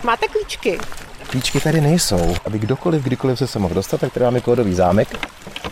Máte klíčky? Klíčky tady nejsou. Aby kdykoliv se mohl dostat, tak tady máme kódový zámek.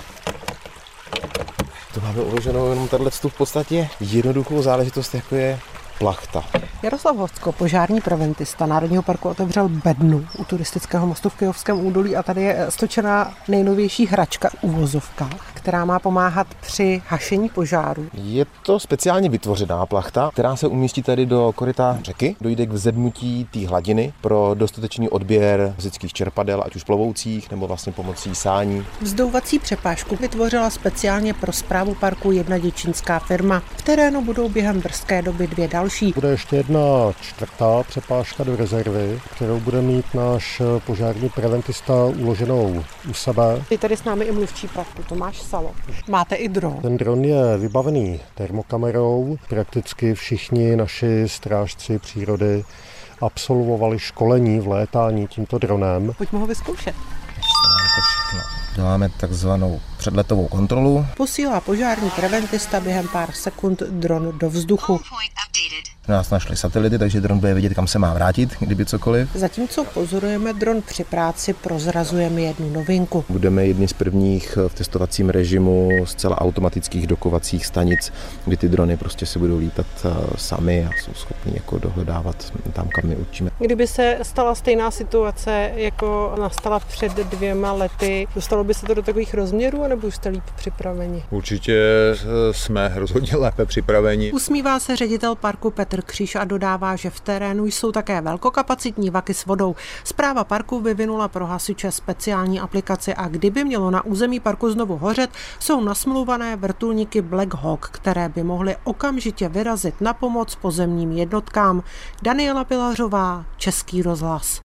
To máme uloženou jenom tato v podstatě jednoduchou záležitost, jako je plachta. Jaroslav Hostko, požární preventista Národního parku, otevřel bednu u turistického mostu v Kyjovském údolí a tady je stočená nejnovější hračka v uvozovkách, která má pomáhat při hašení požáru. Je to speciálně vytvořená plachta, která se umístí tady do koryta řeky. Dojde k vzedmutí té hladiny pro dostatečný odběr fyzických čerpadel, ať už plovoucích nebo vlastně pomocí sání. Vzdouvací přepážku vytvořila speciálně pro správu parku jedna děčínská firma. V terénu budou během brzké doby 2 další. Bude ještě jedna 4. přepážka do rezervy, kterou bude mít náš požární preventista uloženou u sebe. Je tady s námi i mluvčí parku Tomáš Salo. Máte i dron. Ten dron je vybavený termokamerou. Prakticky všichni naši strážci přírody absolvovali školení v létání tímto dronem. Pojďme ho vyzkoušet. Děláme takzvanou předletovou kontrolu. Posílá požární preventista během pár sekund dron do vzduchu. Nás našli satelity, takže dron bude vědět, kam se má vrátit, kdyby cokoliv. Zatímco pozorujeme dron při práci, prozrazujeme jednu novinku. Budeme jedni z prvních v testovacím režimu zcela automatických dokovacích stanic, kdy ty drony prostě se budou lítat sami a jsou schopni jako dohledávat tam, kam my určíme. Kdyby se stala stejná situace, jako nastala před 2 lety, dostalo by se to do takových rozměrů, anebo už jste líp připraveni? Určitě jsme rozhodně lépe připraveni. Usmívá se ředitel parku Petr Kříž a dodává, že v terénu jsou také velkokapacitní vaky s vodou. Správa parku vyvinula pro hasiče speciální aplikaci a kdyby mělo na území parku znovu hořet, jsou nasmluvané vrtulníky Black Hawk, které by mohly okamžitě vyrazit na pomoc pozemním jednotkám. Daniela Pilařová, Český rozhlas.